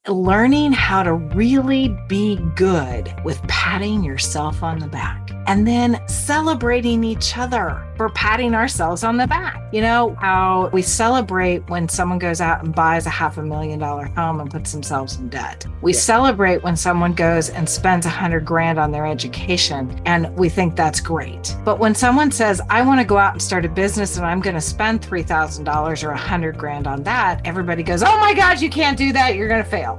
learning how to really be good with patting yourself on the back and then celebrating each other for patting ourselves on the back. You know, how we celebrate when someone goes out and buys a $500,000 home and puts themselves in debt. We celebrate when someone goes and spends $100,000 on their education, and we think that's great. But when someone says, I want to go out and start a business and I'm going to spend $3,000 or $100,000 on that, everybody goes, oh my God, you can't do that. You're going to fail.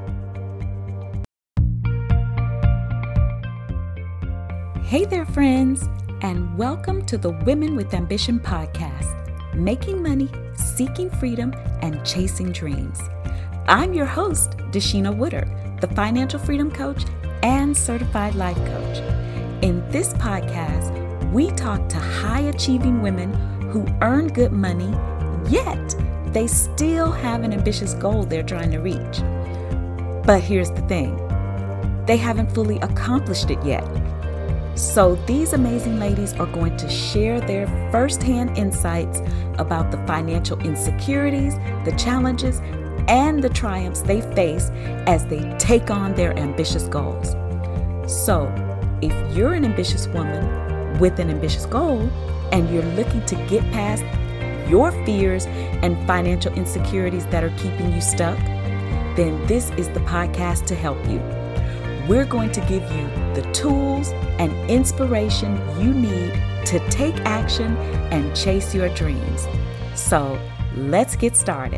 Hey there, friends, and welcome to the Women with Ambition podcast, making money, seeking freedom, and chasing dreams. I'm your host, Deshina Wooder, the financial freedom coach and certified life coach. In this podcast, we talk to high-achieving women who earn good money, yet they still have an ambitious goal they're trying to reach. But here's the thing, they haven't fully accomplished it yet. So these amazing ladies are going to share their firsthand insights about the financial insecurities, the challenges, and the triumphs they face as they take on their ambitious goals. So if you're an ambitious woman with an ambitious goal and you're looking to get past your fears and financial insecurities that are keeping you stuck, then this is the podcast to help you. We're going to give you the tools and inspiration you need to take action and chase your dreams. So let's get started.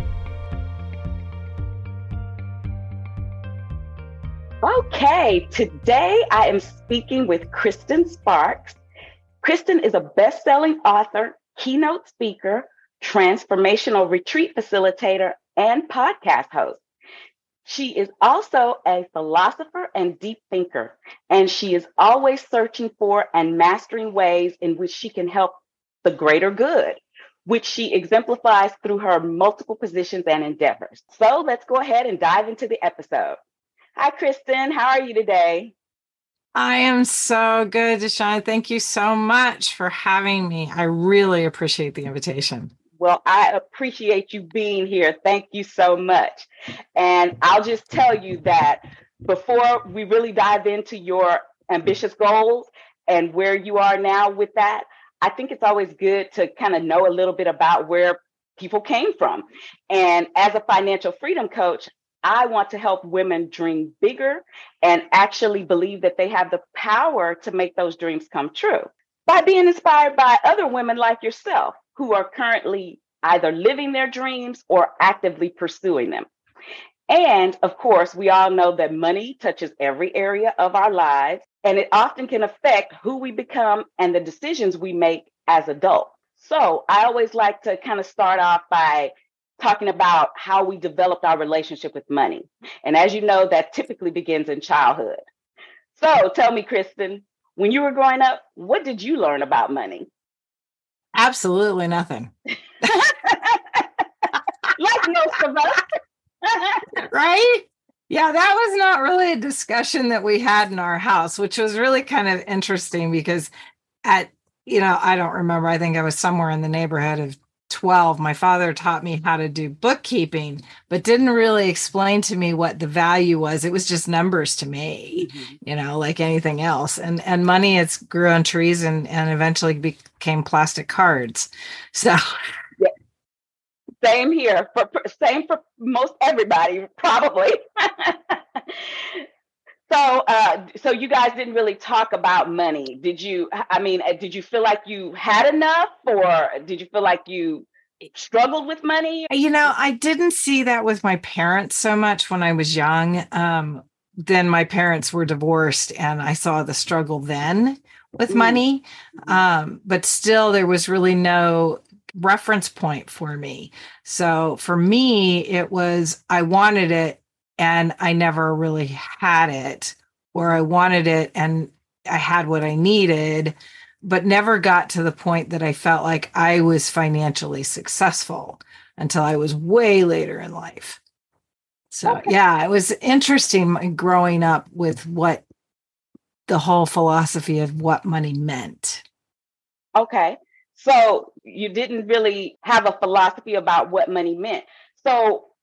Okay, today I am speaking with Kristen Sparks. Kristen is a best-selling author, keynote speaker, transformational retreat facilitator, and podcast host. She is also a philosopher and deep thinker, and she is always searching for and mastering ways in which she can help the greater good, which she exemplifies through her multiple positions and endeavors. So let's go ahead and dive into the episode. Hi, Kristen. How are you today? I am so good, Deshina. Thank you so much for having me. I really appreciate the invitation. Well, I appreciate you being here. Thank you so much. And I'll just tell you that before we really dive into your ambitious goals and where you are now with that, I think it's always good to kind of know a little bit about where people came from. And as a financial freedom coach, I want to help women dream bigger and actually believe that they have the power to make those dreams come true by being inspired by other women like yourself who are currently either living their dreams or actively pursuing them. And of course, we all know that money touches every area of our lives, and it often can affect who we become and the decisions we make as adults. So I always like to kind of start off by talking about how we developed our relationship with money. And as you know, that typically begins in childhood. So tell me, Kristen, when you were growing up, what did you learn about money? Absolutely nothing. Like most of us. Right? Yeah, that was not really a discussion that we had in our house, which was really kind of interesting because I don't remember. I think I was somewhere in the neighborhood of 12. My father taught me how to do bookkeeping, but didn't really explain to me what the value was. It was just numbers to me, like anything else. And money, it's grew on trees and eventually became plastic cards. So yeah. Same here. Same for most everybody, probably. So you guys didn't really talk about money. Did you feel like you had enough, or did you feel like you struggled with money? I didn't see that with my parents so much when I was young. Then my parents were divorced and I saw the struggle then with money. But still, there was really no reference point for me. So for me, it was, I wanted it and I never really had it, or I wanted it and I had what I needed, but never got to the point that I felt like I was financially successful until I was way later in life. So yeah, it was interesting growing up with what the whole philosophy of what money meant. Okay. So you didn't really have a philosophy about what money meant. So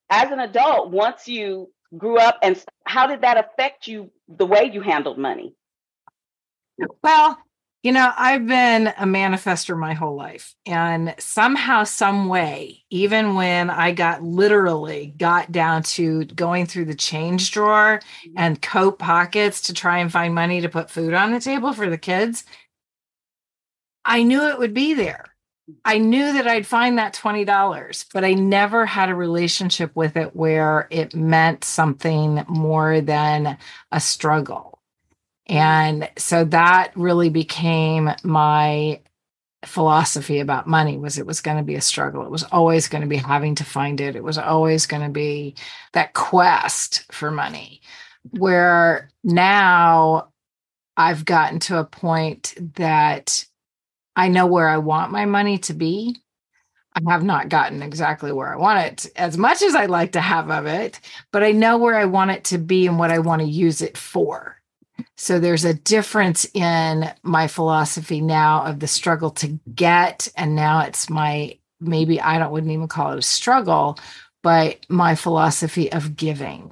as an adult, once you grew up, and how did that affect you, the way you handled money? Well, I've been a manifester my whole life. And somehow, some way, even when I got down to going through the change drawer and coat pockets to try and find money to put food on the table for the kids, I knew it would be there. I knew that I'd find that $20, but I never had a relationship with it where it meant something more than a struggle. And so that really became my philosophy about money. Was it was going to be a struggle. It was always going to be having to find it. It was always going to be that quest for money, where now I've gotten to a point that I know where I want my money to be. I have not gotten exactly where I want it as much as I'd like to have of it, but I know where I want it to be and what I want to use it for. So there's a difference in my philosophy now of the struggle to get, and now it's maybe wouldn't even call it a struggle, but my philosophy of giving.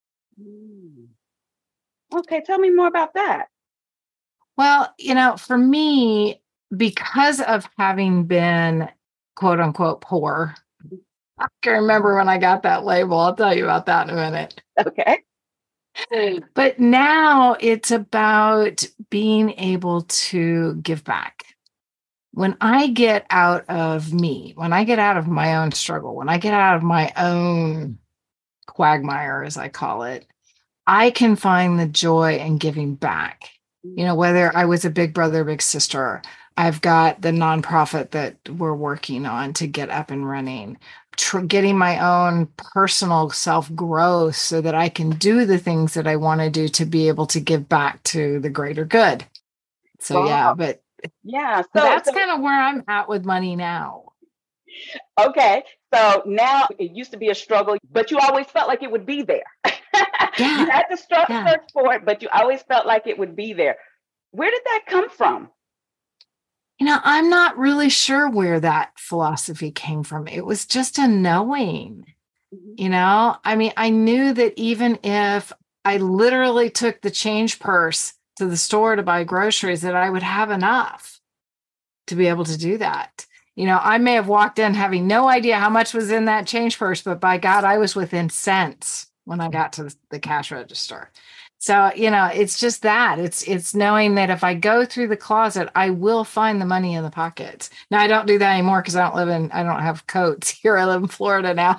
Okay, tell me more about that. Well, for me, because of having been quote unquote poor, I can remember when I got that label. I'll tell you about that in a minute. Okay. But now it's about being able to give back. When I get out of me, when I get out of my own struggle, when I get out of my own quagmire, as I call it, I can find the joy in giving back. Whether I was a big brother, big sister, I've got the nonprofit that we're working on to get up and running, getting my own personal self-growth so that I can do the things that I want to do to be able to give back to the greater good. So, wow. So that's kind of where I'm at with money now. Okay. So now it used to be a struggle, but you always felt like it would be there. Yeah. You had to search for it, but you always felt like it would be there. Where did that come from? I'm not really sure where that philosophy came from. It was just a knowing, I knew that even if I literally took the change purse to the store to buy groceries, that I would have enough to be able to do that. I may have walked in having no idea how much was in that change purse, but by God, I was within cents when I got to the cash register. So, it's just that it's knowing that if I go through the closet, I will find the money in the pockets. Now, I don't do that anymore because I don't have coats here. I live in Florida now.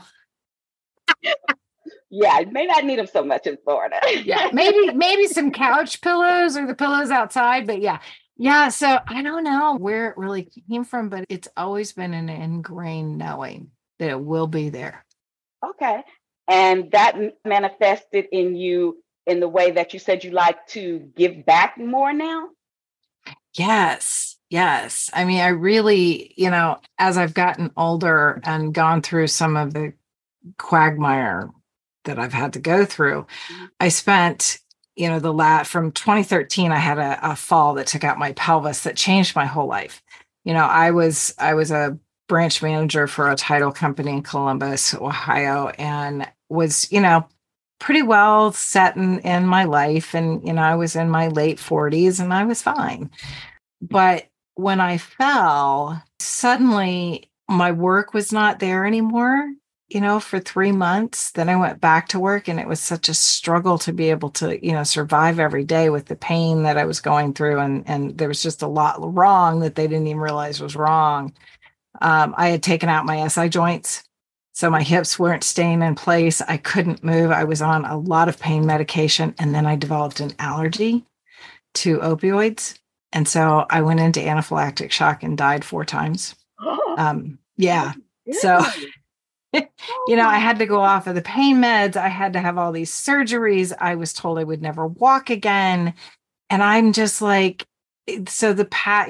Yeah, you may not need them so much in Florida. Yeah, maybe some couch pillows or the pillows outside, but yeah. Yeah, so I don't know where it really came from, but it's always been an ingrained knowing that it will be there. Okay. And that manifested in you in the way that you said you like to give back more now? Yes. I really, as I've gotten older and gone through some of the quagmire that I've had to go through, I spent, from 2013, I had a fall that took out my pelvis that changed my whole life. I was a branch manager for a title company in Columbus, Ohio, and was, pretty well set in my life. And, I was in my late 40s and I was fine. But when I fell, suddenly my work was not there anymore, for 3 months. Then I went back to work and it was such a struggle to be able to, survive every day with the pain that I was going through. And there was just a lot wrong that they didn't even realize was wrong. I had taken out my SI joints. So my hips weren't staying in place. I couldn't move. I was on a lot of pain medication. And then I developed an allergy to opioids. And so I went into anaphylactic shock and died 4 times. Yeah. So, I had to go off of the pain meds. I had to have all these surgeries. I was told I would never walk again. And I'm just like, so the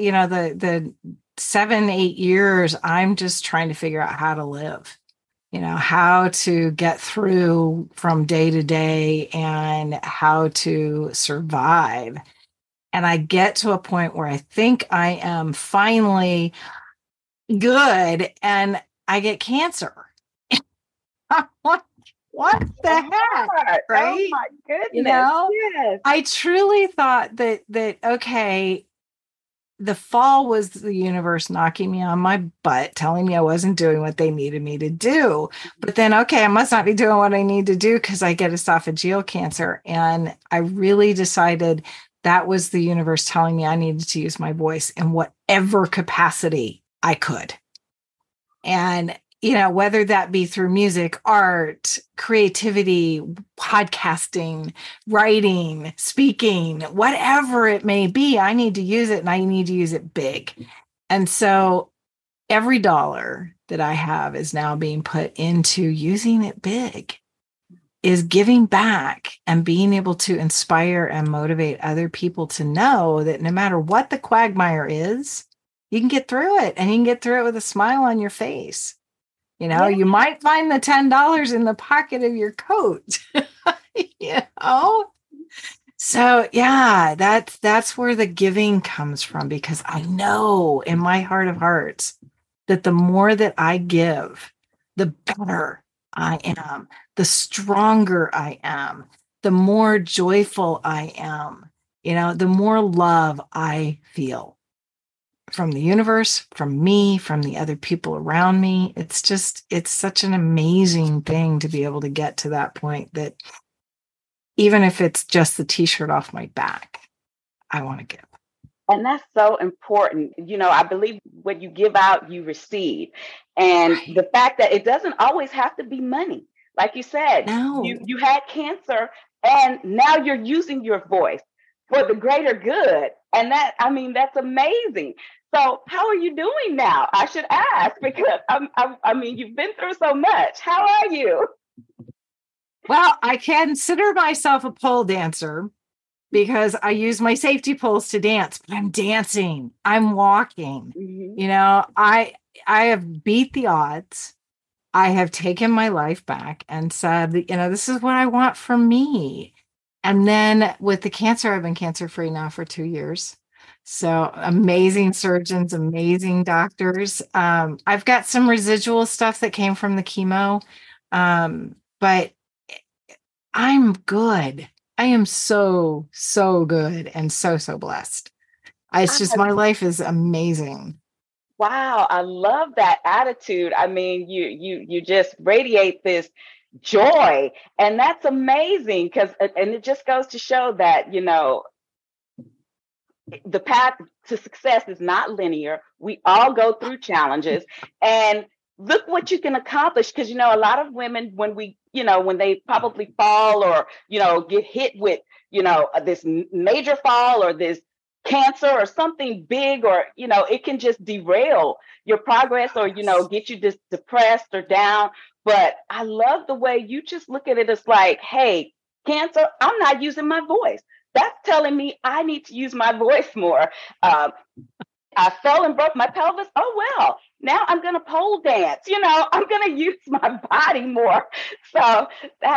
7-8 years, I'm just trying to figure out how to live. How to get through from day to day and how to survive. And I get to a point where I think I am finally good and I get cancer. what the heck? Right? Oh my goodness. You know, yes. I truly thought that, okay, the fall was the universe knocking me on my butt, telling me I wasn't doing what they needed me to do. But then, okay, I must not be doing what I need to do because I get esophageal cancer. And I really decided that was the universe telling me I needed to use my voice in whatever capacity I could. And, whether that be through music, art, creativity, podcasting, writing, speaking, whatever it may be, I need to use it, and I need to use it big. And so every dollar that I have is now being put into using it big, is giving back and being able to inspire and motivate other people to know that no matter what the quagmire is, you can get through it, and you can get through it with a smile on your face. You might find the $10 in the pocket of your coat, So yeah, that's where the giving comes from, because I know in my heart of hearts that the more that I give, the better I am, the stronger I am, the more joyful I am, the more love I feel from the universe, from me, from the other people around me. It's such an amazing thing to be able to get to that point, that even if it's just the t-shirt off my back, I want to give. And that's so important. I believe what you give out, you receive. And Right. The fact that it doesn't always have to be money. Like you said, No. you had cancer, and now you're using your voice for the greater good. And that's amazing. So how are you doing now? I should ask, because you've been through so much. How are you? Well, I consider myself a pole dancer because I use my safety poles to dance, but I'm dancing, I'm walking. Mm-hmm. I have beat the odds. I have taken my life back and said, this is what I want for me. And then with the cancer, I've been cancer-free now for 2 years. So amazing surgeons, amazing doctors. I've got some residual stuff that came from the chemo, but I'm good. I am so, so good and so, so blessed. It's just, my life is amazing. Wow, I love that attitude. You just radiate this joy, and that's amazing, and it just goes to show that, the path to success is not linear. We all go through challenges, and look what you can accomplish. Because, a lot of women, when they probably fall, or, get hit with, this major fall, or this cancer or something big, or, it can just derail your progress, or, get you just depressed or down. But I love the way you just look at it as like, hey, cancer, I'm not using my voice. That's telling me I need to use my voice more. I fell and broke my pelvis. Oh, well, now I'm going to pole dance. I'm going to use my body more. So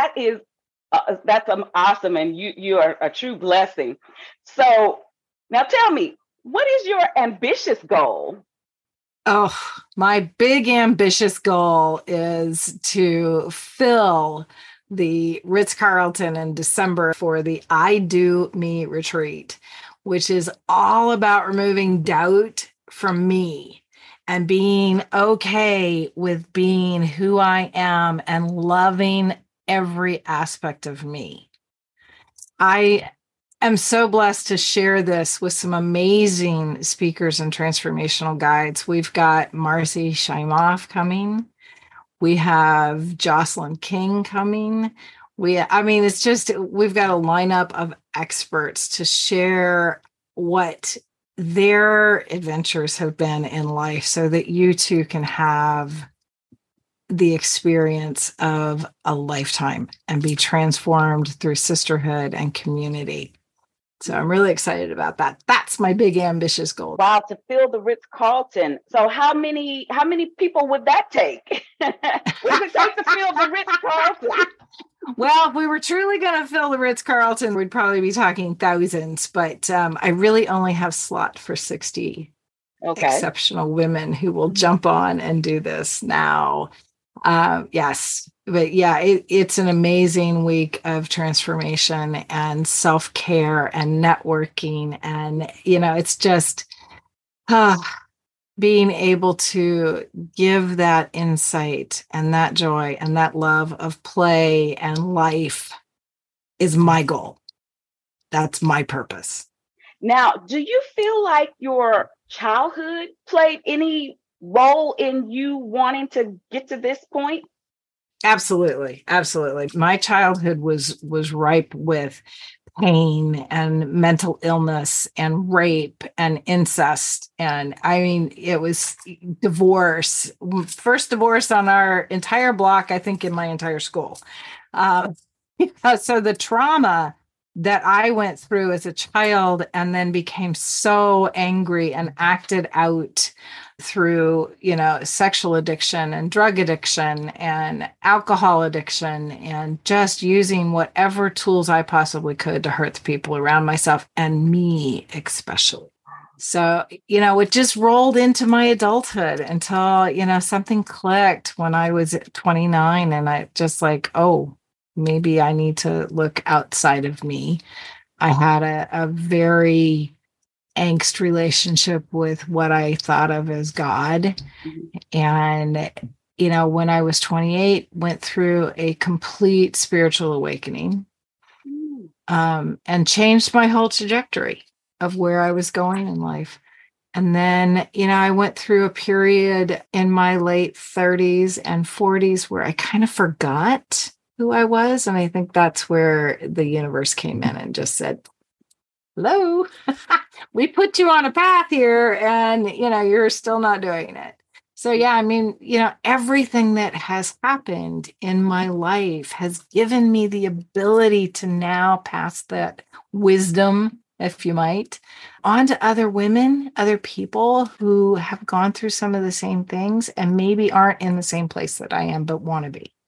that's awesome. And you are a true blessing. So now tell me, what is your ambitious goal? Oh, my big ambitious goal is to fill the Ritz-Carlton in December for the I Do Me retreat, which is all about removing doubt from me and being okay with being who I am and loving every aspect of me. I am so blessed to share this with some amazing speakers and transformational guides. We've got Marcy Shimoff coming. We have Jocelyn King coming. We've got a lineup of experts to share what their adventures have been in life, so that you too can have the experience of a lifetime and be transformed through sisterhood and community. So I'm really excited about that. That's my big ambitious goal. Wow, to fill the Ritz-Carlton. So how many people would that take? What does it take to fill the Ritz-Carlton? Well, if we were truly going to fill the Ritz-Carlton, we'd probably be talking thousands. But I really only have slot for 60 exceptional women who will jump on and do this now. Yes. But yeah, it's an amazing week of transformation and self-care and networking. And, it's just uh, being able to give that insight and that joy and that love of play and life is my goal. That's my purpose. Now, do you feel like your childhood played any role in you wanting to get to this point? Absolutely. Absolutely. My childhood was ripe with pain and mental illness and rape and incest. And I mean, it was divorce, first divorce on our entire block, I think in my entire school. Uh, so the trauma that I went through as a child and then became so angry and acted out through, sexual addiction and drug addiction and alcohol addiction and just using whatever tools I possibly could to hurt the people around myself and me especially. So, it just rolled into my adulthood until, something clicked when I was 29 and I just like, oh, maybe I need to look outside of me. I had a very angst relationship with what I thought of as God. And, when I was 28, went through a complete spiritual awakening and changed my whole trajectory of where I was going in life. And then, I went through a period in my late 30s and 40s where I kind of forgot who I was. And I think that's where the universe came in and just said, hello, we put you on a path here and, you're still not doing it. So, yeah, I mean, everything that has happened in my life has given me the ability to now pass that wisdom, if you might, on to other women, other people who have gone through some of the same things and maybe aren't in the same place that I am, but want to be.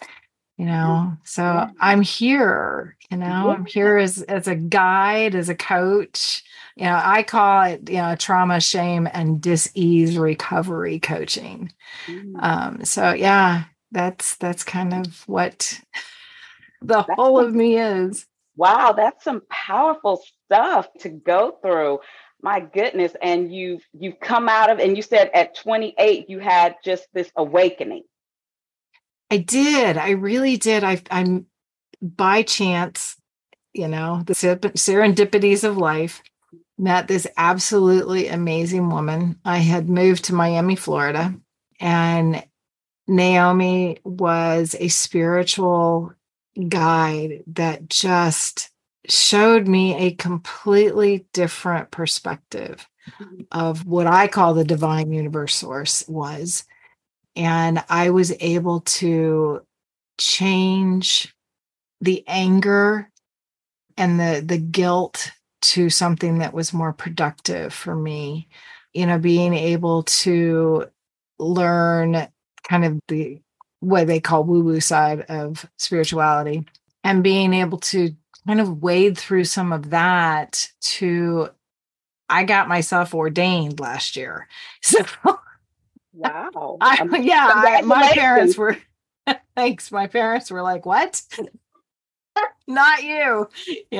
So I'm here, I'm here as a guide, as a coach. I call it, trauma, shame, and dis-ease recovery coaching. So yeah, that's kind of what the whole of me is. Wow, that's some powerful stuff to go through. My goodness. And you've come out of, and you said at 28, you had just this awakening. I did. I really did. I'm by chance, the serendipities of life, met this absolutely amazing woman. I had moved to Miami, Florida, and Naomi was a spiritual guide that just showed me a completely different perspective of what I call the divine universe source was. And I was able to change the anger and the guilt to something that was more productive for me. Being able to learn kind of the what they call woo-woo side of spirituality and being able to kind of wade through some of that I got myself ordained last year. So wow. My parents were thanks. My parents were like, what? Not you,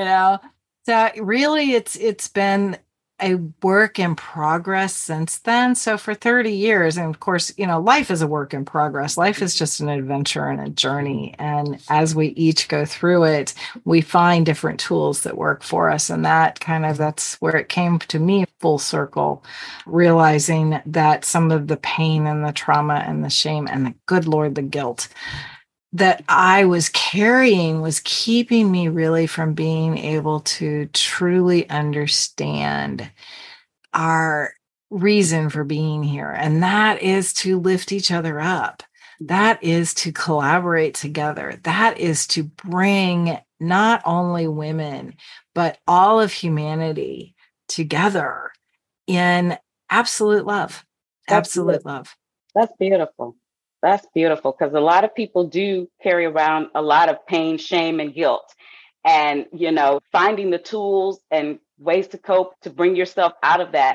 So really it's been a work in progress since then. So for 30 years, and of course, life is a work in progress. Life is just an adventure and a journey. And as we each go through it, we find different tools that work for us. And that's where it came to me full circle, realizing that some of the pain and the trauma and the shame and the good Lord, the guilt that I was carrying was keeping me really from being able to truly understand our reason for being here. And that is to lift each other up. That is to collaborate together. That is to bring not only women, but all of humanity together in absolute love. Absolute love. That's beautiful. That's beautiful, because a lot of people do carry around a lot of pain, shame, and guilt. And, finding the tools and ways to cope to bring yourself out of that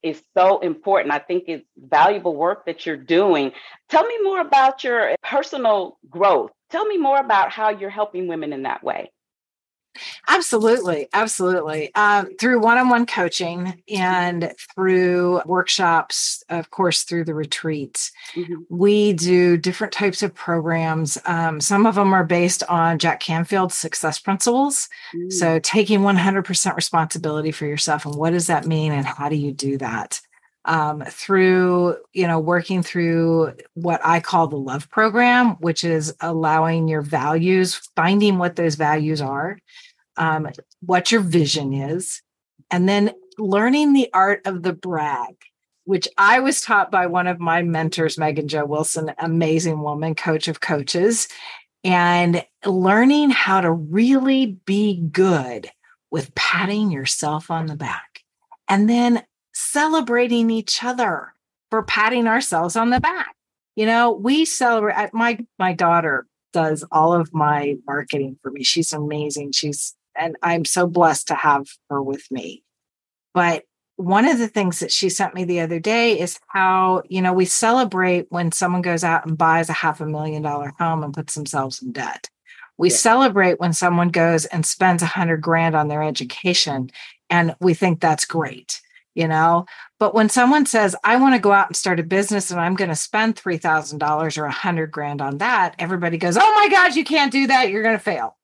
is so important. I think it's valuable work that you're doing. Tell me more about your personal growth. Tell me more about how you're helping women in that way. Absolutely. Absolutely. Through one-on-one coaching and through workshops, of course, through the retreats, we do different types of programs. Some of them are based on Jack Canfield's success principles. So taking 100% responsibility for yourself. And what does that mean? And how do you do that? Through, working through what I call the love program, which is allowing your values, finding what those values are, what your vision is, and then learning the art of the brag, which I was taught by one of my mentors, Megan Jo Wilson, amazing woman, coach of coaches, and learning how to really be good with patting yourself on the back and then celebrating each other for patting ourselves on the back. We celebrate. My daughter does all of my marketing for me. She's amazing. And I'm so blessed to have her with me. But one of the things that she sent me the other day is how, we celebrate when someone goes out and buys a $500,000 home and puts themselves in debt. We celebrate when someone goes and spends $100,000 on their education, and we think that's great, But when someone says, I want to go out and start a business and I'm going to spend $3,000 or $100,000 on that, everybody goes, oh my God, you can't do that. You're going to fail.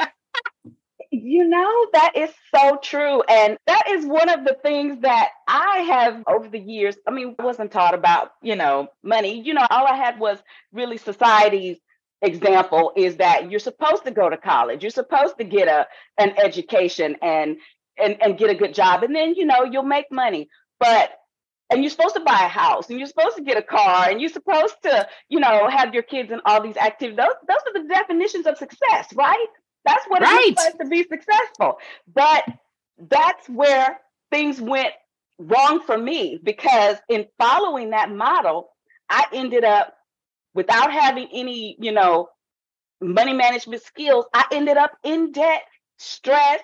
That is so true. And that is one of the things that I have over the years. I wasn't taught about, money. All I had was really society's example is that you're supposed to go to college. You're supposed to get an education and get a good job. And then, you'll make money. And you're supposed to buy a house and you're supposed to get a car and you're supposed to, have your kids in all these activities. Those are the definitions of success, right? That's what it looks like to be successful. But that's where things went wrong for me, because in following that model, I ended up, without having any, money management skills, I ended up in debt, stress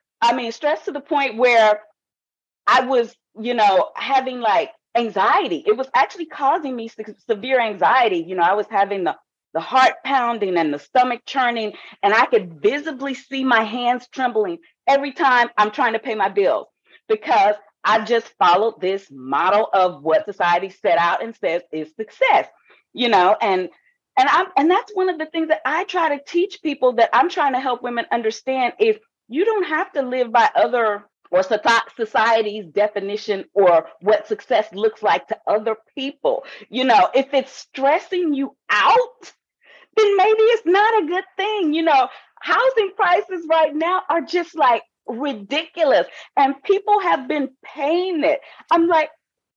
to the point where I was, having like anxiety. It was actually causing me severe anxiety. I was having the heart pounding and the stomach churning, and I could visibly see my hands trembling every time I'm trying to pay my bills, because I just followed this model of what society set out and says is success, and that's one of the things that I try to teach people, that I'm trying to help women understand, is you don't have to live by other or society's definition or what success looks like to other people. If it's stressing you out, then maybe it's not a good thing. Housing prices right now are just like ridiculous, and people have been paying it. I'm like,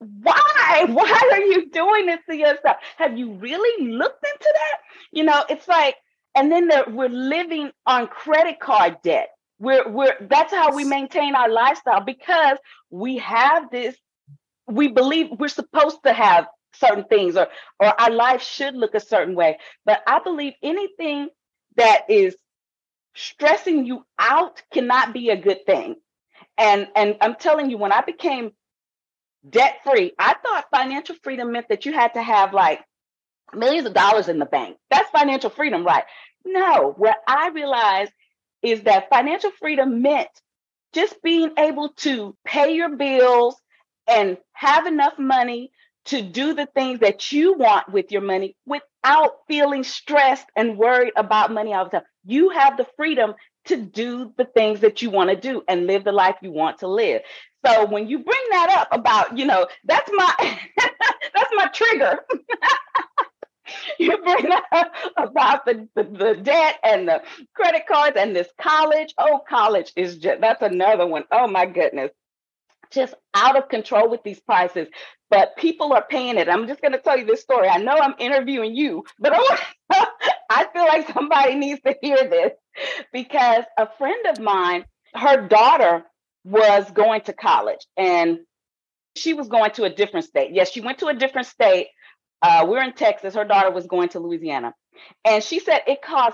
why are you doing this to yourself? Have you really looked into that? It's like, and then we're living on credit card debt. That's how we maintain our lifestyle, because we have this, we believe we're supposed to have certain things, or our life should look a certain way. But I believe anything that is stressing you out cannot be a good thing. And I'm telling you, when I became debt free, I thought financial freedom meant that you had to have like millions of dollars in the bank. That's financial freedom, right? No, what I realized is that financial freedom meant just being able to pay your bills and have enough money to do the things that you want with your money without feeling stressed and worried about money all the time. You have the freedom to do the things that you want to do and live the life you want to live. So when you bring that up about, that's my that's my trigger. You bring up about the debt and the credit cards and this college. Oh, college is that's another one. Oh my goodness. Just out of control with these prices, but people are paying it. I'm just going to tell you this story. I know I'm interviewing you, but I feel like somebody needs to hear this, because a friend of mine, her daughter was going to college and she was going to a different state. Yes, she went to a different state. We're in Texas. Her daughter was going to Louisiana. And she said it cost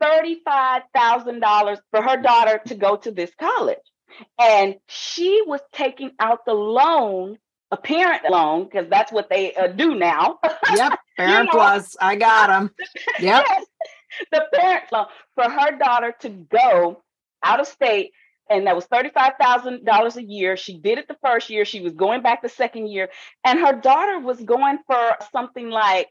$35,000 for her daughter to go to this college. And she was taking out the loan a parent loan, because that's what they do now. Yep. Parent Plus. I got them. Yep. Yes, the parent loan for her daughter to go out of state. And that was $35,000 a year. She did it the first year. She was going back the second year. And her daughter was going for something like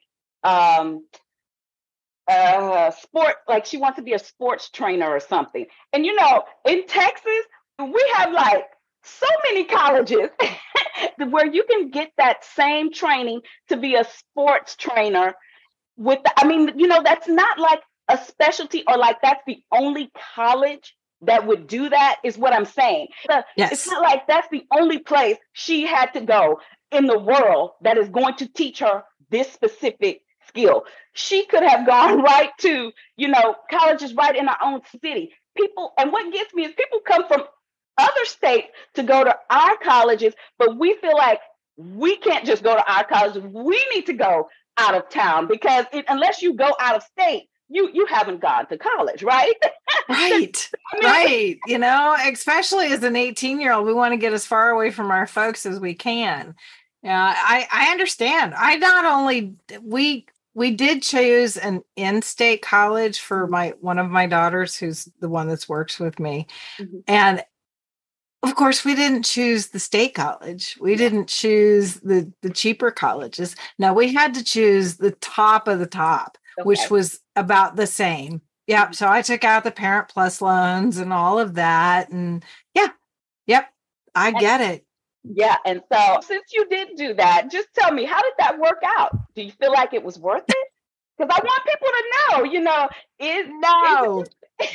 sport, like she wants to be a sports trainer or something. And in Texas, we have like so many colleges where you can get that same training to be a sports trainer that's not like a specialty, or like that's the only college that would do that, is what I'm saying. Yes. It's not like that's the only place she had to go in the world that is going to teach her this specific skill. She could have gone right to, colleges right in our own city. And what gets me is people come from other states to go to our colleges, but we feel like we can't just go to our colleges. We need to go out of town, because unless you go out of state, you haven't gone to college, right? Right. Right. Especially as an 18-year-old, we want to get as far away from our folks as we can. I understand. We did choose an in-state college for one of my daughters, who's the one that works with me. Mm-hmm. And of course, we didn't choose the state college. We didn't choose the cheaper colleges. No, we had to choose the top of the top, okay, which was about the same. Yeah. So I took out the Parent Plus loans and all of that. And I get it. Yeah. And so since you did do that, just tell me, how did that work out? Do you feel like it was worth it? Because I want people to know, no.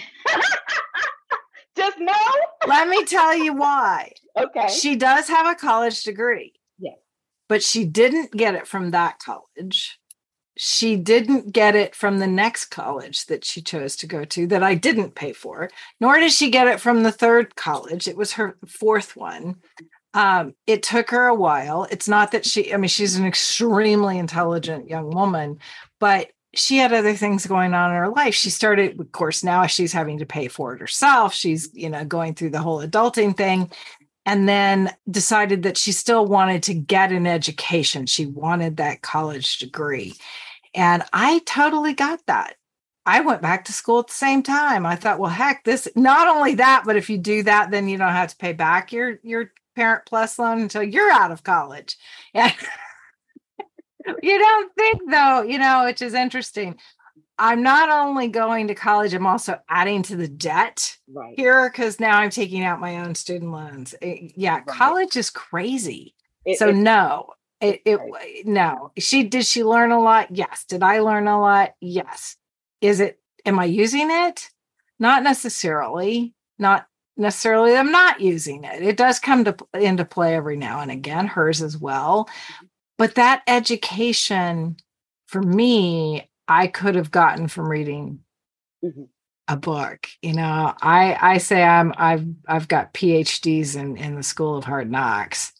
Just no? Let me tell you why. Okay. She does have a college degree. Yes. But she didn't get it from that college. She didn't get it from the next college that she chose to go to that I didn't pay for, nor did she get it from the third college. It was her fourth one. It took her a while. It's not that she's an extremely intelligent young woman, but she had other things going on in her life. She started, of course, now she's having to pay for it herself. She's, going through the whole adulting thing, and then decided that she still wanted to get an education. She wanted that college degree. And I totally got that. I went back to school at the same time. I thought, well, heck, not only that, but if you do that, then you don't have to pay back your Parent Plus loan until you're out of college. Yeah. You don't think, though, which is interesting. I'm not only going to college, I'm also adding to the debt here, because now I'm taking out my own student loans. College is crazy. No. No. Did she learn a lot? Yes. Did I learn a lot? Yes. Am I using it? Not necessarily. Not necessarily. I'm not using it. It does come into play every now and again, hers as well. But that education, for me, I could have gotten from reading a book. I say I've got PhDs in the School of Hard Knocks.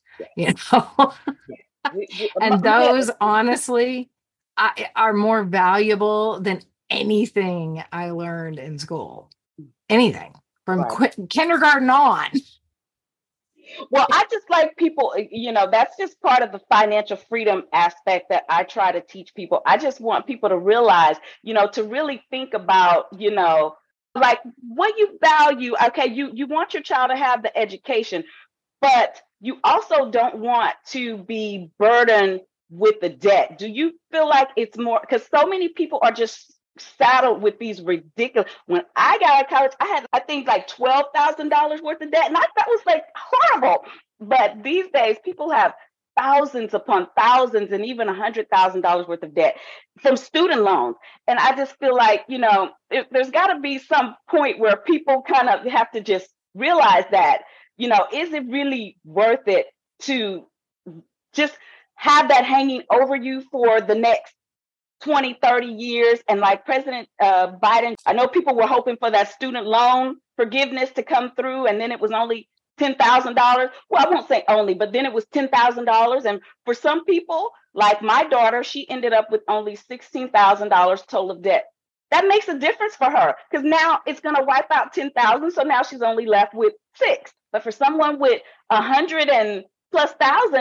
And those, honestly, are more valuable than anything I learned in school. Anything from kindergarten on. Well, I just like people, that's just part of the financial freedom aspect that I try to teach people. I just want people to realize, to really think about, like what you value. Okay, you want your child to have the education, but you also don't want to be burdened with the debt. Do you feel like it's more, because so many people are just saddled with these ridiculous. When I got out of college, I had, I think, like $12,000 worth of debt, and that was like horrible. But these days, people have thousands upon thousands, and even $100,000 worth of debt from student loans. And I just feel like, there's got to be some point where people kind of have to just realize that, is it really worth it to just have that hanging over you for the next 20, 30 years? And like President Biden, I know people were hoping for that student loan forgiveness to come through, and then it was only $10,000. Well, I won't say only, but then it was $10,000. And for some people, like my daughter, she ended up with only $16,000 total of debt. That makes a difference for her, because now it's going to wipe out 10,000. So now she's only left with 6. But for someone with 100 and plus thousand,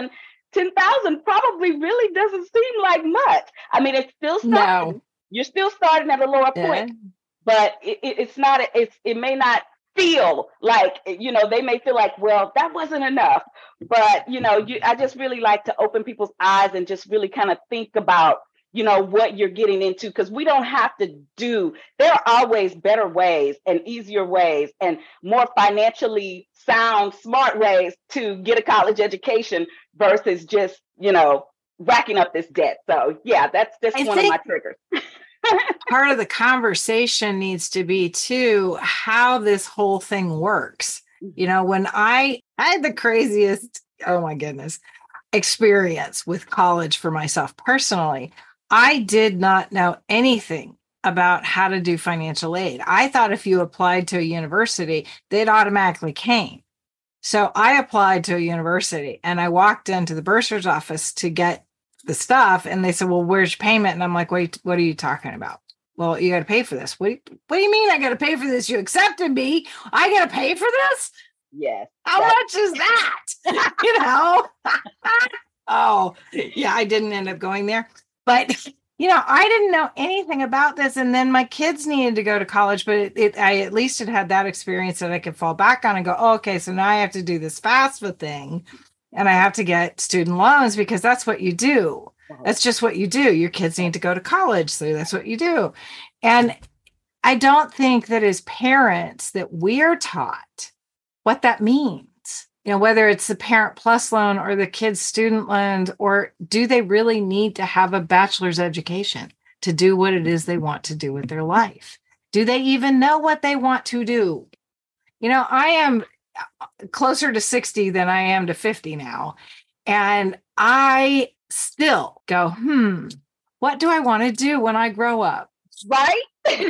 10,000 probably really doesn't seem like much. I mean, it's still starting. No. You're still starting at a lower point, but it's not. It may not feel like, they may feel like, well, that wasn't enough. But I just really like to open people's eyes and just really kind of think about what you're getting into, because we don't have to there are always better ways and easier ways and more financially sound, smart ways to get a college education versus just, racking up this debt. So yeah, that's just one of my triggers. Part of the conversation needs to be too, how this whole thing works. When I had the craziest, oh my goodness, experience with college for myself personally, I did not know anything about how to do financial aid. I thought if you applied to a university, they'd automatically came. So I applied to a university and I walked into the bursar's office to get the stuff. And they said, well, where's your payment? And I'm like, wait, what are you talking about? Well, you got to pay for this. What do you mean I got to pay for this? You accepted me. I got to pay for this? Yes. How much is that? Oh, yeah, I didn't end up going there. But, I didn't know anything about this. And then my kids needed to go to college, but I at least had that experience that I could fall back on and go, oh, okay, so now I have to do this FAFSA thing and I have to get student loans because that's what you do. That's just what you do. Your kids need to go to college, so that's what you do. And I don't think that as parents that we're taught what that means. Whether it's the Parent Plus loan or the kids' student loans, or do they really need to have a bachelor's education to do what it is they want to do with their life? Do they even know what they want to do? I am closer to 60 than I am to 50 now. And I still go, what do I want to do when I grow up? Right?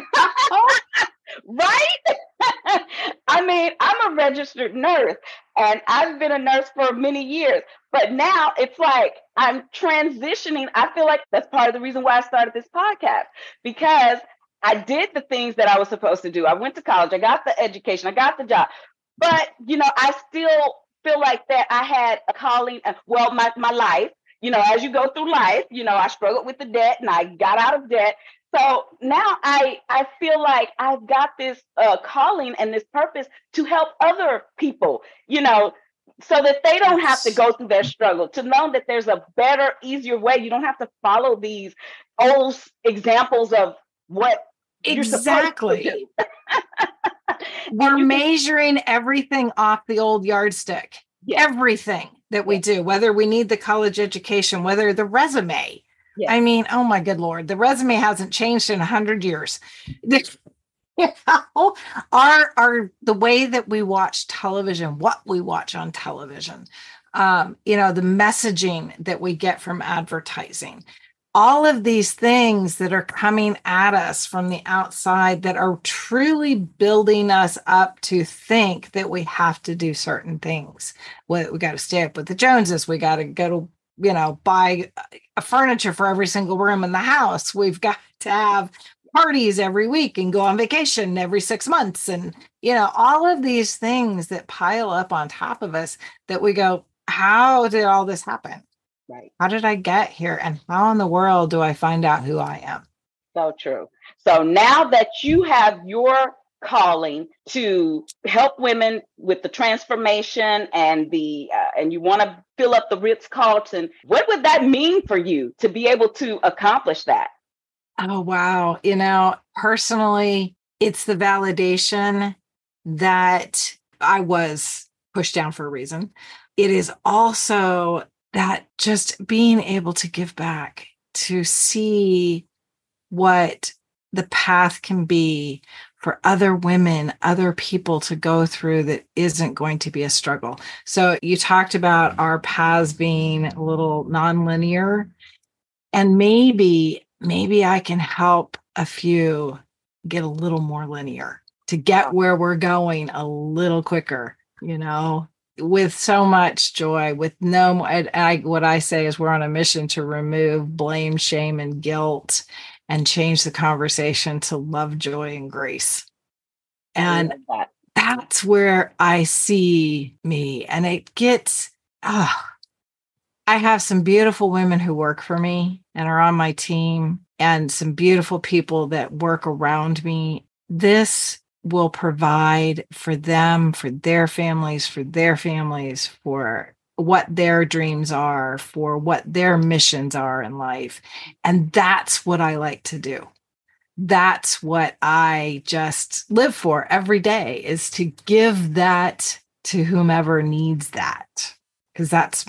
Right? I mean, I'm a registered nurse and I've been a nurse for many years, but now it's like I'm transitioning. I feel like that's part of the reason why I started this podcast, because I did the things that I was supposed to do. I went to college, I got the education, I got the job, but, I still feel like that I had a calling. Well, my life, as you go through life, I struggled with the debt and I got out of debt. So now I feel like I've got this calling and this purpose to help other people, so that they don't have to go through their struggle, to know that there's a better, easier way. You don't have to follow these old examples of what exactly you're supposed to do. We're measuring everything off the old yardstick. Yes. Everything that we do, whether we need the college education, whether the resume. Yes. I mean, oh my good Lord, the resume hasn't changed in 100 years. Our the way that we watch television, what we watch on television, the messaging that we get from advertising, all of these things that are coming at us from the outside that are truly building us up to think that we have to do certain things. We got to stay up with the Joneses. We got to go to buy a furniture for every single room in the house. We've got to have parties every week and go on vacation every 6 months. And, all of these things that pile up on top of us that we go, how did all this happen? Right. How did I get here? And how in the world do I find out who I am? So true. So now that you have your calling to help women with the transformation and and you want to fill up the Ritz-Carlton, what would that mean for you to be able to accomplish that? Oh, wow. Personally, it's the validation that I was pushed down for a reason. It is also that just being able to give back, to see what the path can be for other women, other people to go through that isn't going to be a struggle. So you talked about our paths being a little nonlinear, and maybe I can help a few get a little more linear to get where we're going a little quicker, with so much joy, with what I say is we're on a mission to remove blame, shame, and guilt and change the conversation to love, joy, and grace. And that's where I see me. And it gets, I have some beautiful women who work for me and are on my team, and some beautiful people that work around me. This will provide for them, for their families, for what their dreams are, for what their missions are in life. And that's what I like to do. That's what I just live for every day, is to give that to whomever needs that. Because that's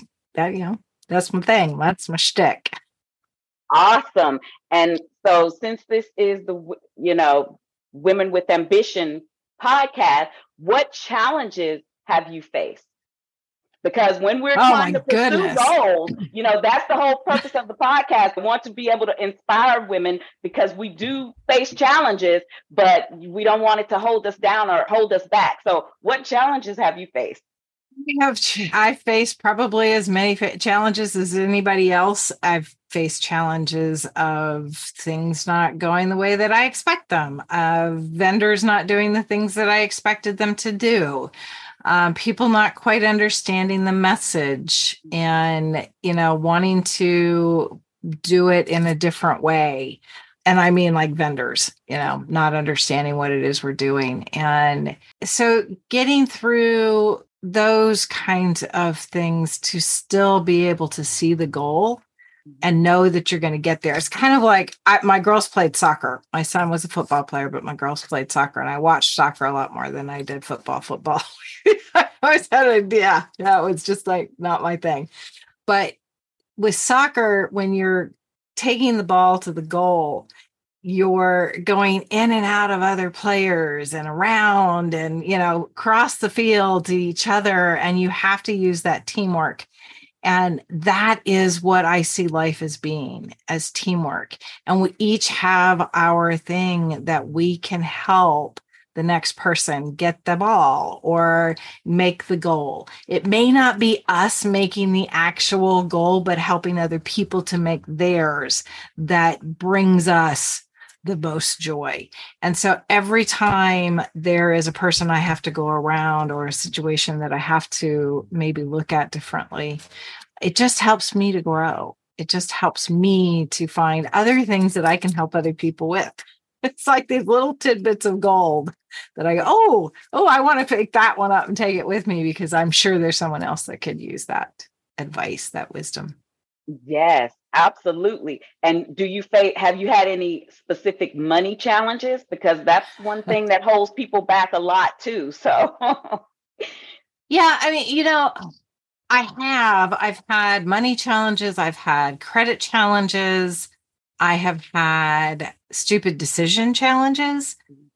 my thing. That's my shtick. Awesome. And so since this is the, Women with Ambition podcast, what challenges have you faced? Because when we're trying to pursue goals, that's the whole purpose of the podcast. I want to be able to inspire women, because we do face challenges, but we don't want it to hold us down or hold us back. So what challenges have you faced? I face probably as many challenges as anybody else. I've faced challenges of things not going the way that I expect them, of vendors not doing the things that I expected them to do, people not quite understanding the message and, wanting to do it in a different way. And I mean, like vendors, not understanding what it is we're doing. And so getting through those kinds of things to still be able to see the goal and know that you're going to get there. It's kind of like my girls played soccer. My son was a football player, but my girls played soccer, and I watched soccer a lot more than I did football. I always had an idea. That was just like not my thing. But with soccer, when you're taking the ball to the goal, you're going in and out of other players and around and, across the field to each other. And you have to use that teamwork. And that is what I see life as being, as teamwork. And we each have our thing that we can help the next person get the ball or make the goal. It may not be us making the actual goal, but helping other people to make theirs that brings us the most joy. And so every time there is a person I have to go around or a situation that I have to maybe look at differently, it just helps me to grow. It just helps me to find other things that I can help other people with. It's like these little tidbits of gold that I go, I want to pick that one up and take it with me, because I'm sure there's someone else that could use that advice, that wisdom. Yes, absolutely. And have you had any specific money challenges? Because that's one thing that holds people back a lot too. So yeah, I mean, I've had money challenges. I've had credit challenges. I have had stupid decision challenges.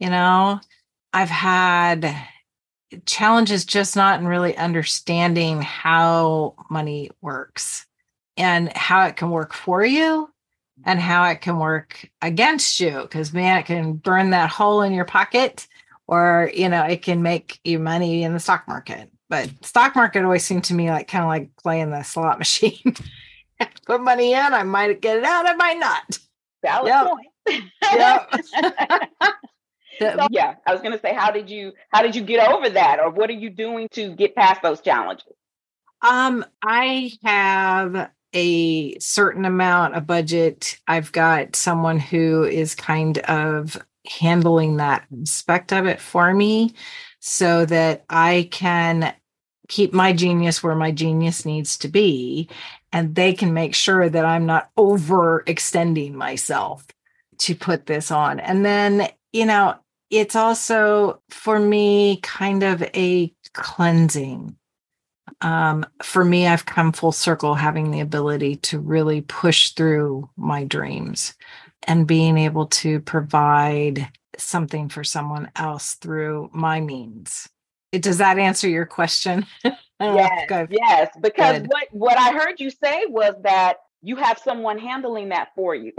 I've had challenges just not in really understanding how money works and how it can work for you and how it can work against you. Because, man, it can burn that hole in your pocket, or, it can make you money in the stock market. But stock market always seemed to me kind of like playing the slot machine. Put money in, I might get it out, I might not. Valid point. Yep. So, yeah, I was going to say, how did you get over that, or what are you doing to get past those challenges? I have a certain amount of budget. I've got someone who is kind of handling that aspect of it for me, so that I can keep my genius where my genius needs to be, and they can make sure that I'm not overextending myself to put this on. And then, it's also for me kind of a cleansing. For me, I've come full circle, having the ability to really push through my dreams and being able to provide something for someone else through my means. Does that answer your question? Yes. Because what I heard you say was that you have someone handling that for you.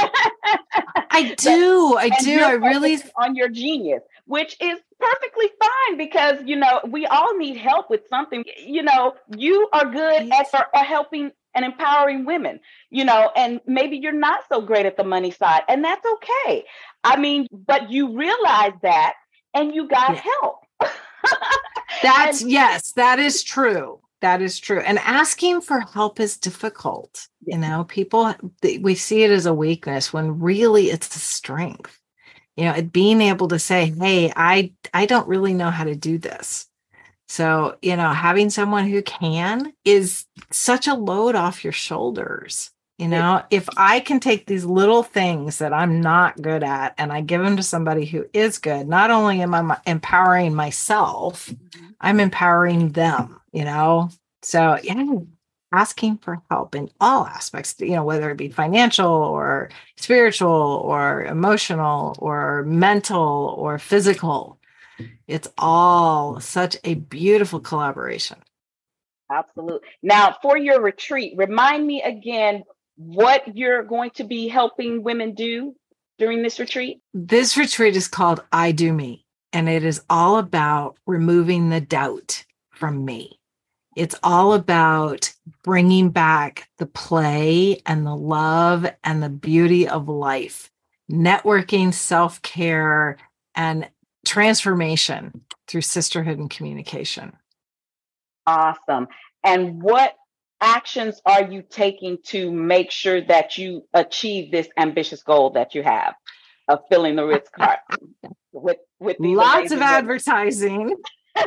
I do. I really on your genius, which is perfectly fine, because we all need help with something. You are good at helping and empowering women. And maybe you're not so great at the money side, and that's okay. I mean, but you realize that, and you got help. Yes, that is true. That is true. And asking for help is difficult. You know, people, we see it as a weakness when really it's a strength. You know, being able to say, hey, I don't really know how to do this. So, you know, having someone who can is such a load off your shoulders. You know, if I can take these little things that I'm not good at and I give them to somebody who is good, not only am I empowering myself, I'm empowering them, you know? So, yeah, asking for help in all aspects, you know, whether it be financial or spiritual or emotional or mental or physical, it's all such a beautiful collaboration. Absolutely. Now, for your retreat, remind me again what you're going to be helping women do during this retreat. This retreat is called I Do Me, and it is all about removing the doubt from me. It's all about bringing back the play and the love and the beauty of life, networking, self-care, and transformation through sisterhood and communication. Awesome. And what actions are you taking to make sure that you achieve this ambitious goal that you have of filling the Ritz Carlton with these lots of advertising?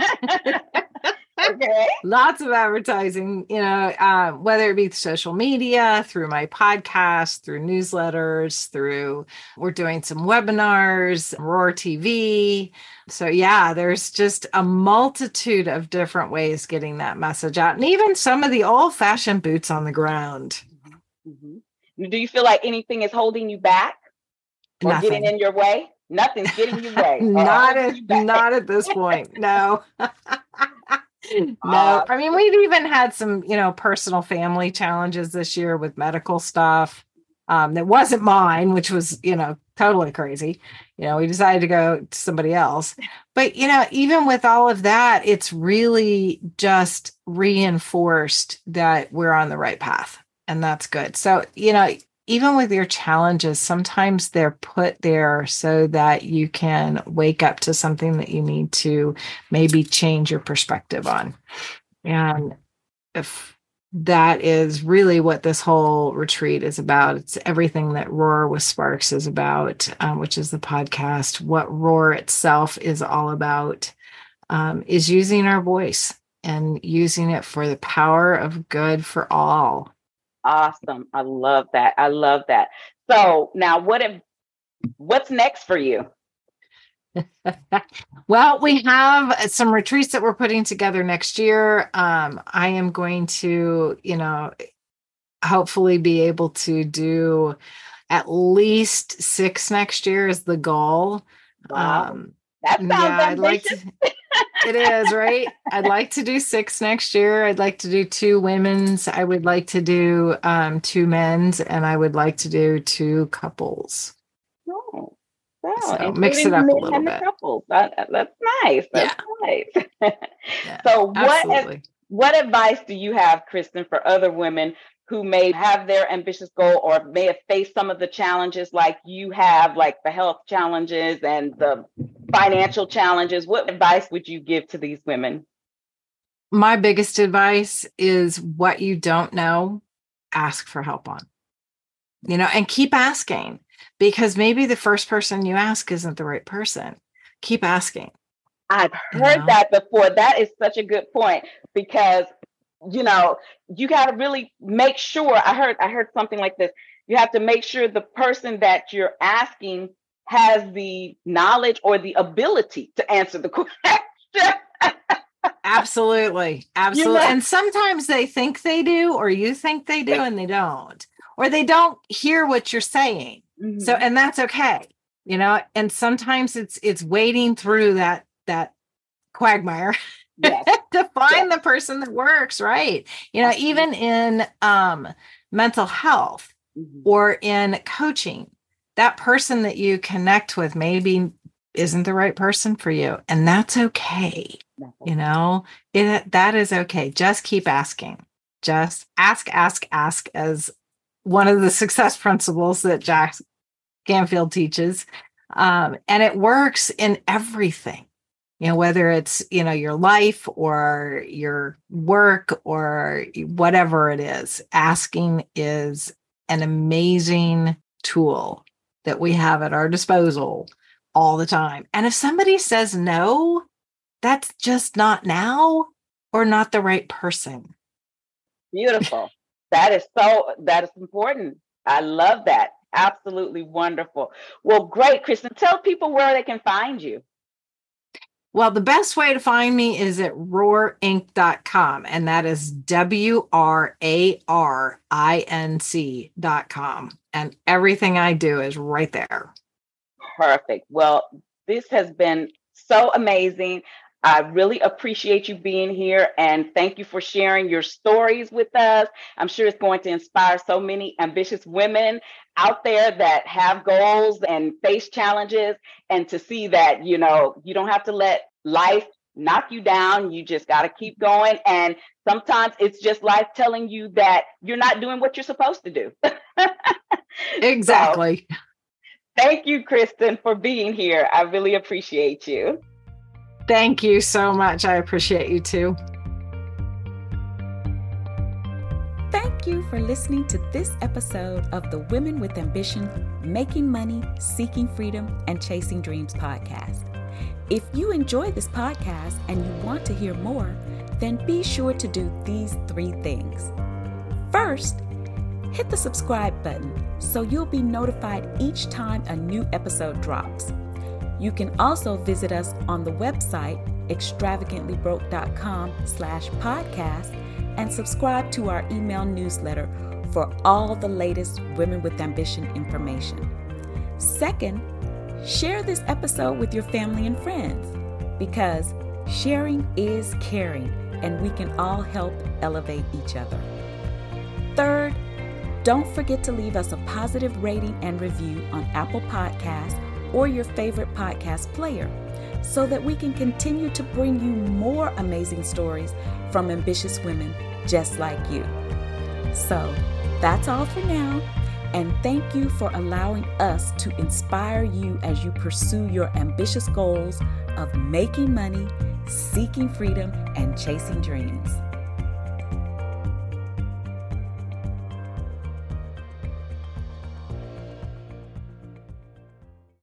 Okay. Lots of advertising, you know, whether it be social media, through my podcast, through newsletters, we're doing some webinars, Roar TV. So yeah, there's just a multitude of different ways getting that message out. And even some of the old-fashioned boots on the ground. Mm-hmm. Do you feel like anything is holding you back or Nothing. getting in your way? Nothing's getting you way. Not at this point. No. No, I mean, we've even had some, you know, personal family challenges this year with medical stuff that wasn't mine, which was, you know, totally crazy. You know, we decided to go to somebody else. But, you know, even with all of that, it's really just reinforced that we're on the right path. And that's good. So, you know, even with your challenges, sometimes they're put there so that you can wake up to something that you need to maybe change your perspective on. And if that is really what this whole retreat is about, it's everything that Roar with Sparks is about, which is the podcast. What Roar itself is all about is using our voice and using it for the power of good for all. Awesome. I love that. I love that. So now what's next for you? Well, we have some retreats that we're putting together next year. I am going to, you know, hopefully be able to do at least 6 next year is the goal. Wow. That sounds ambitious. It is, right? I'd like to do 6 next year. I'd like to do 2 women's. I would like to do 2 men's, and I would like to do 2 couples. Oh, wow. So mix it up a little bit. Couples. That's nice. That's nice. Yeah, so absolutely. What advice do you have, Kristen, for other women who may have their ambitious goal or may have faced some of the challenges like you have, like the health challenges and the financial challenges? What advice would you give to these women? My biggest advice is what you don't know, ask for help on, you know, and keep asking, because maybe the first person you ask isn't the right person. Keep asking. I've heard that before. That is such a good point, because you know, you got to really make sure. I heard something like this. You have to make sure the person that you're asking has the knowledge or the ability to answer the question. Absolutely. You know? And sometimes they think they do, or you think they do, and they don't, or they don't hear what you're saying. Mm-hmm. So, and that's okay, you know, and sometimes it's wading through that quagmire. Yes. to find the person that works, right? You know, even in mental health or in coaching, that person that you connect with maybe isn't the right person for you. And that's okay. You know, that is okay. Just keep asking. Just ask, as one of the success principles that Jack Canfield teaches. And it works in everything. whether it's, your life or your work or whatever it is. Asking is an amazing tool that we have at our disposal all the time. And if somebody says no, that's just not now or not the right person. Beautiful. That is important. I love that. Absolutely wonderful. Well, great, Kristen. Tell people where they can find you. Well, the best way to find me is at roarinc.com, and that is WRARINC.com. And everything I do is right there. Perfect. Well, this has been so amazing. I really appreciate you being here, and thank you for sharing your stories with us. I'm sure it's going to inspire so many ambitious women out there that have goals and face challenges, and to see that, you don't have to let life knock you down. You just got to keep going. And sometimes it's just life telling you that you're not doing what you're supposed to do. Exactly. So, thank you, Kristen, for being here. I really appreciate you. Thank you so much. I appreciate you too. Thank you for listening to this episode of the Women with Ambition, Making Money, Seeking Freedom, and Chasing Dreams podcast. If you enjoy this podcast and you want to hear more, then be sure to do these 3 things. First, hit the subscribe button so you'll be notified each time a new episode drops. You can also visit us on the website extravagantlybroke.com/podcast and subscribe to our email newsletter for all the latest Women with Ambition information. Second, share this episode with your family and friends, because sharing is caring and we can all help elevate each other. Third, don't forget to leave us a positive rating and review on Apple Podcasts or your favorite podcast player, so that we can continue to bring you more amazing stories from ambitious women just like you. So that's all for now, and thank you for allowing us to inspire you as you pursue your ambitious goals of making money, seeking freedom, and chasing dreams.